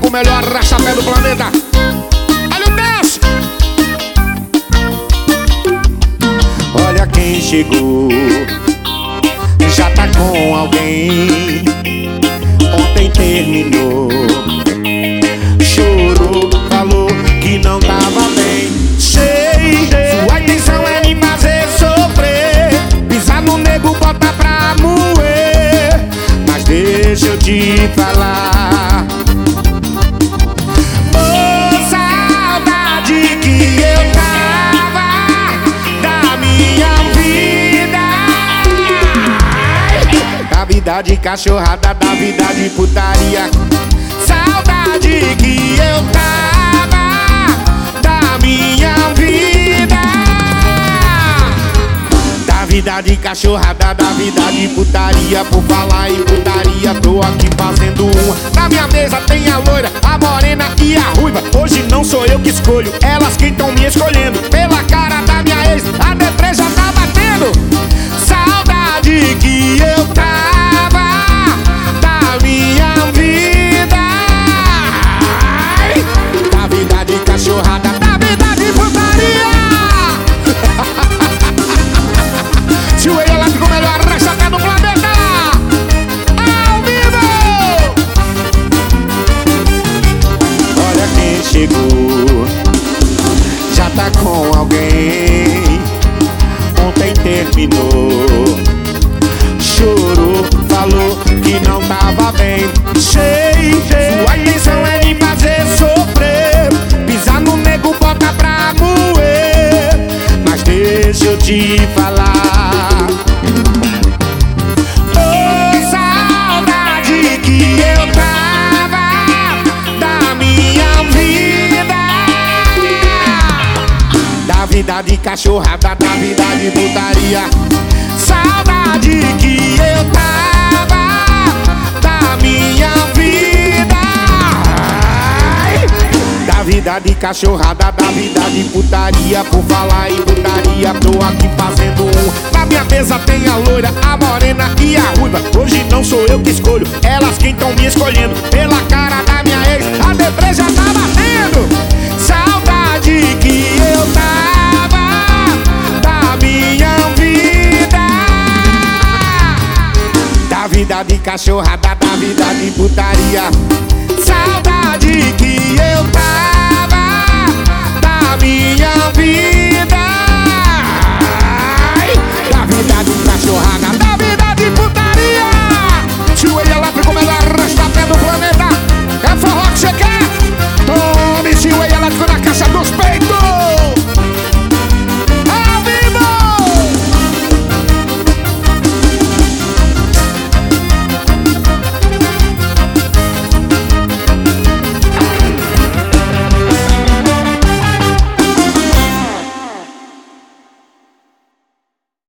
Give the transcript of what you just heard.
o melhor arrasta-pé do planeta. Olha o Deus! Olha quem chegou, já tá com alguém. Ontem terminou, chorou, falou que não tava bem. Sei, sua intenção é me fazer sofrer, pisar no nego, bota pra moer. Mas deixa eu te falar, ô saudade que eu tava da minha vida, da vida de cachorrada, da vida de putaria. Saudade que eu tava da minha vida, da vida de cachorrada, da vida de putaria. Por falar em putaria, tô aqui fazendo uma. Na minha mesa tem a loira, a morena e a ruiva. Hoje não sou eu que escolho, elas quem tão me escolhendo. Pela cara da minha ex, a deprê já tá batendo. Saudade que eu tava da minha vida, da vida de cachorrada, da vida de putaria. Se o elétrico melhor arrasta-pé do planeta, ao vivo! Olha quem chegou, já tá com alguém. Ontem terminou, chorou, falou que não tava bem. Sei, sua intenção é me fazer sofrer, pisar no nego, bota pra moer. Mas deixa eu te falar, ô saudade que eu tava da minha vida, da vida de cachorrada, da vida de putaria. Saudade que eu tava da minha vida, da vida de cachorrada, da vida de putaria. Por falar em putaria, tô aqui fazendo um. Na minha mesa tem a loira, a morena e a ruiva. Hoje não sou eu que escolho, elas quem tão me escolhendo. Pela cara da minha ex, a deprê já tá batendo. Saudade que eu tava da minha vida, da vida de cachorrada, da vida de putaria. Saudade que eu tava da minha vida,